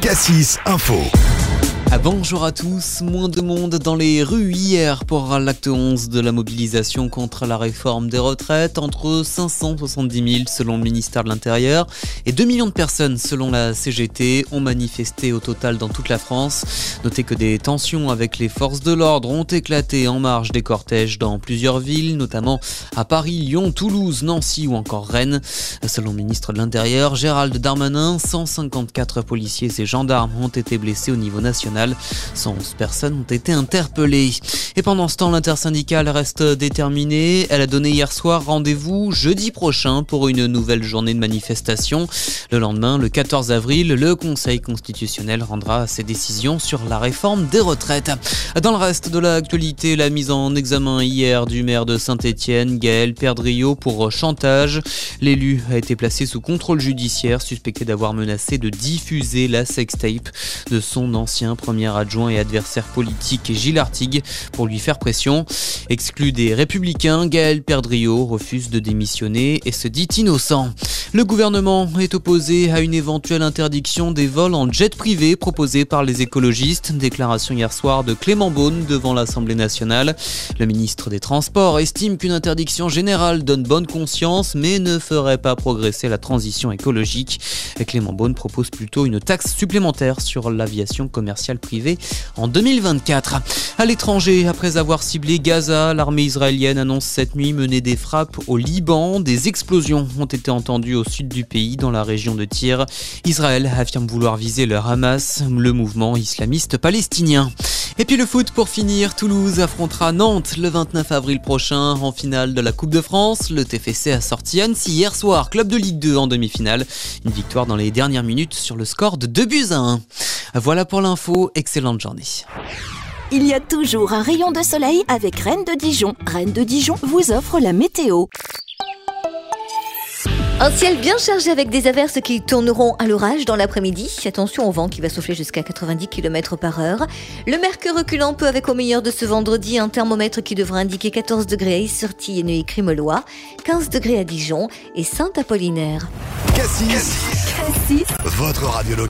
Cassis Info. Bonjour à tous, moins de monde dans les rues hier pour l'acte 11 de la mobilisation contre la réforme des retraites. Entre 570 000 selon le ministère de l'Intérieur et 2 millions de personnes selon la CGT ont manifesté au total dans toute la France. Notez que des tensions avec les forces de l'ordre ont éclaté en marge des cortèges dans plusieurs villes, notamment à Paris, Lyon, Toulouse, Nancy ou encore Rennes. Selon le ministre de l'Intérieur, Gérald Darmanin, 154 policiers et gendarmes ont été blessés au niveau national. 111 personnes ont été interpellées. Et pendant ce temps, l'intersyndicale reste déterminée. Elle a donné hier soir rendez-vous jeudi prochain pour une nouvelle journée de manifestation. Le lendemain, le 14 avril, le Conseil constitutionnel rendra ses décisions sur la réforme des retraites. Dans le reste de l'actualité, la mise en examen hier du maire de Saint-Étienne, Gaël Perdriau, pour chantage. L'élu a été placé sous contrôle judiciaire, suspecté d'avoir menacé de diffuser la sextape de son ancien premier adjoint et adversaire politique Gilles Artigue pour lui faire pression. Exclu des Républicains, Gaël Perdriau refuse de démissionner et se dit innocent. Le gouvernement est opposé à une éventuelle interdiction des vols en jet privé proposée par les écologistes. Déclaration hier soir de Clément Beaune devant l'Assemblée nationale. Le ministre des Transports estime qu'une interdiction générale donne bonne conscience mais ne ferait pas progresser la transition écologique. Clément Beaune propose plutôt une taxe supplémentaire sur l'aviation commerciale privée en 2024. À l'étranger, après avoir ciblé Gaza, l'armée israélienne annonce cette nuit mener des frappes au Liban. Des explosions ont été entendues au sud du pays, dans la région de Tyr. Israël affirme vouloir viser le Hamas, le mouvement islamiste palestinien. Et puis le foot pour finir, Toulouse affrontera Nantes le 29 avril prochain en finale de la Coupe de France. Le TFC a sorti Annecy hier soir, club de Ligue 2 en demi-finale. Une victoire dans les dernières minutes sur le score de 2-1. Voilà pour l'info, excellente journée. Il y a toujours un rayon de soleil avec Rennes de Dijon. Rennes de Dijon vous offre la météo. Un ciel bien chargé avec des averses qui tourneront à l'orage dans l'après-midi. Attention au vent qui va souffler jusqu'à 90 km/h. Le mercure reculant peu avec au meilleur de ce vendredi. Un thermomètre qui devra indiquer 14 degrés à Is-sur-Tille et Crimelois, 15 degrés à Dijon et Saint-Apollinaire. Cassis, votre radio locale.